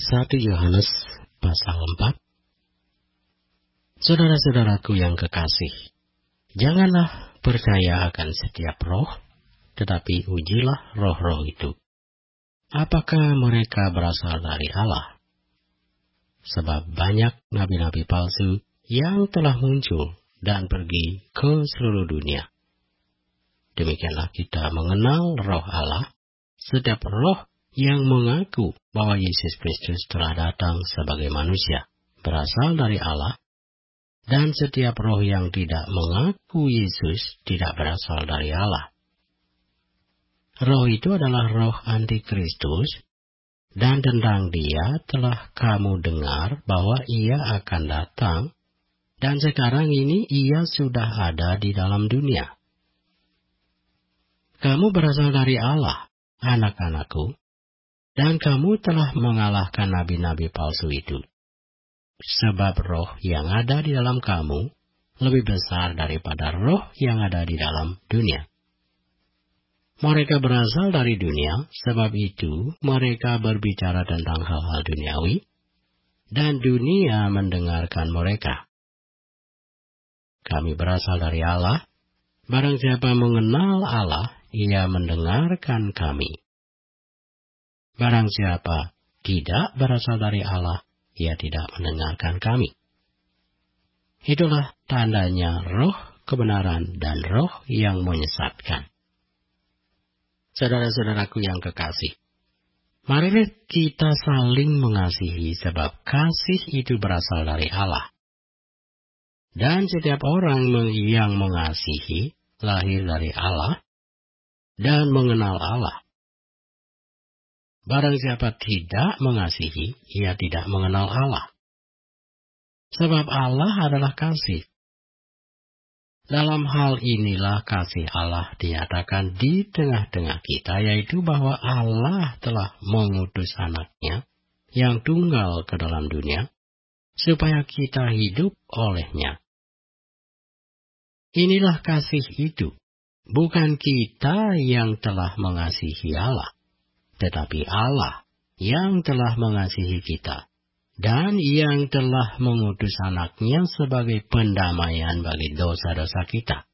1 Yohanes pasal 4. Saudara-saudaraku yang kekasih, janganlah percaya akan setiap roh, tetapi ujilah roh-roh itu, apakah mereka berasal dari Allah. Sebab banyak nabi-nabi palsu yang telah muncul dan pergi ke seluruh dunia. Demikianlah kita mengenal roh Allah. Setiap roh yang mengaku bahwa Yesus Kristus telah datang sebagai manusia berasal dari Allah, dan setiap roh yang tidak mengaku Yesus tidak berasal dari Allah. Roh itu adalah roh antikristus, dan tentang dia telah kamu dengar bahwa ia akan datang, dan sekarang ini ia sudah ada di dalam dunia. Kamu berasal dari Allah, anak-anakku, dan kamu telah mengalahkan nabi-nabi palsu itu. Sebab roh yang ada di dalam kamu lebih besar daripada roh yang ada di dalam dunia. Mereka berasal dari dunia, sebab itu mereka berbicara tentang hal-hal duniawi, dan dunia mendengarkan mereka. Kami berasal dari Allah. Barang siapa mengenal Allah, ia mendengarkan kami. Barang siapa tidak berasal dari Allah, ia tidak mendengarkan kami. Itulah tandanya roh kebenaran dan roh yang menyesatkan. Saudara-saudaraku yang kekasih, marilah kita saling mengasihi sebab kasih itu berasal dari Allah. Dan setiap orang yang mengasihi lahir dari Allah dan mengenal Allah. Barang siapa tidak mengasihi, ia tidak mengenal Allah. Sebab Allah adalah kasih. Dalam hal inilah kasih Allah dinyatakan di tengah-tengah kita, yaitu bahwa Allah telah mengutus anaknya yang tunggal ke dalam dunia, supaya kita hidup olehnya. Inilah kasih itu, bukan kita yang telah mengasihi Allah, tetapi Allah yang telah mengasihi kita, dan yang telah mengutus anaknya sebagai pendamaian bagi dosa-dosa kita.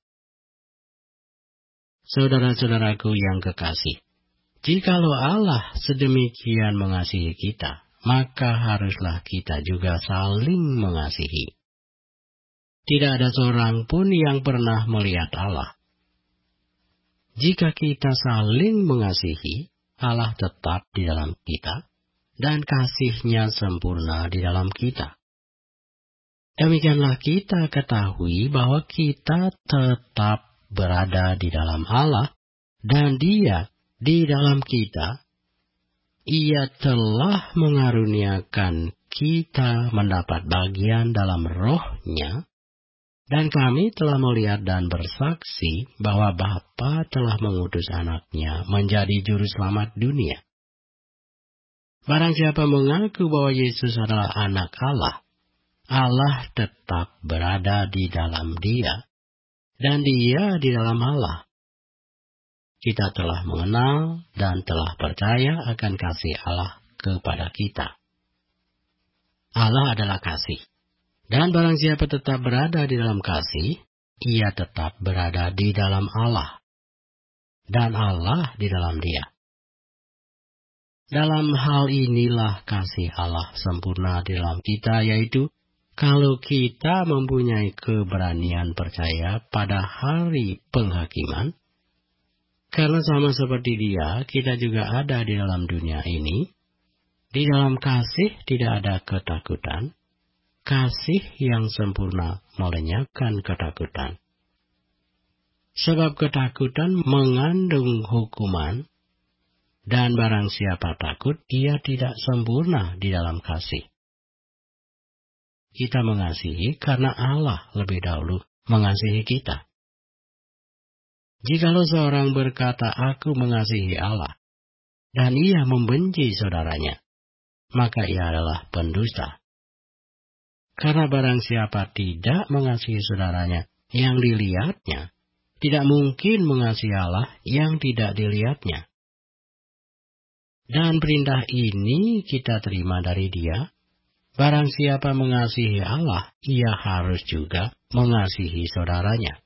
Saudara-saudaraku yang kekasih, jikalau Allah sedemikian mengasihi kita, maka haruslah kita juga saling mengasihi. Tidak ada seorang pun yang pernah melihat Allah. Jika kita saling mengasihi, Allah tetap di dalam kita, dan kasih-Nya sempurna di dalam kita. Demikianlah kita ketahui bahwa kita tetap berada di dalam Allah, dan Dia di dalam kita. Ia telah mengaruniakan kita mendapat bagian dalam roh-Nya, dan kami telah melihat dan bersaksi bahwa Bapa telah mengutus anaknya menjadi juru selamat dunia. Barang siapa mengaku bahwa Yesus adalah anak Allah, Allah tetap berada di dalam dia, dan dia di dalam Allah. Kita telah mengenal dan telah percaya akan kasih Allah kepada kita. Allah adalah kasih. Dan barang siapa tetap berada di dalam kasih, ia tetap berada di dalam Allah, dan Allah di dalam dia. Dalam hal inilah kasih Allah sempurna di dalam kita, yaitu kalau kita mempunyai keberanian percaya pada hari penghakiman, karena sama seperti Dia, kita juga ada di dalam dunia ini. Di dalam kasih tidak ada ketakutan. Kasih yang sempurna melenyapkan ketakutan. Sebab ketakutan mengandung hukuman, dan barang siapa takut, dia tidak sempurna di dalam kasih. Kita mengasihi karena Allah lebih dahulu mengasihi kita. Jikalau seorang berkata, "Aku mengasihi Allah," dan ia membenci saudaranya, maka ia adalah pendusta. Karena barang siapa tidak mengasihi saudaranya yang dilihatnya, tidak mungkin mengasihi Allah yang tidak dilihatnya. Dan perintah ini kita terima dari Dia. Barang siapa mengasihi Allah, ia harus juga mengasihi saudaranya.